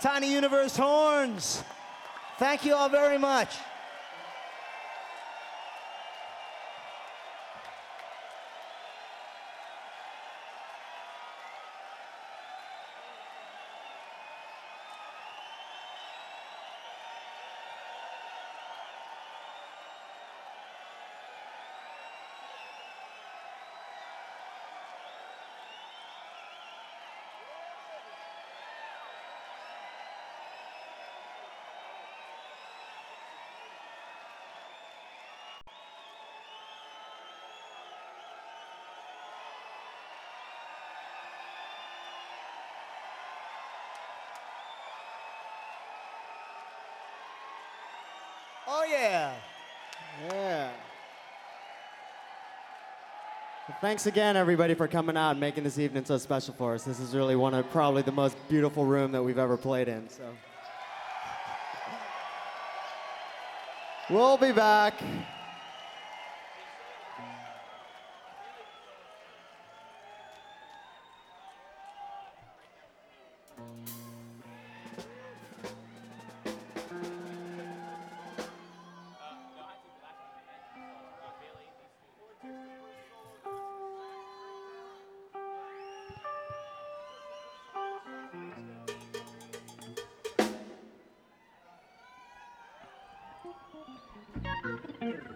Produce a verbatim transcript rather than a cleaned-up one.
Tiny Universe horns. Thank you all very much. Oh, yeah. Yeah. Well, thanks again, everybody, for coming out and making this evening so special for us. This is really one of probably the most beautiful room that we've ever played in. So we'll be back. Thank you.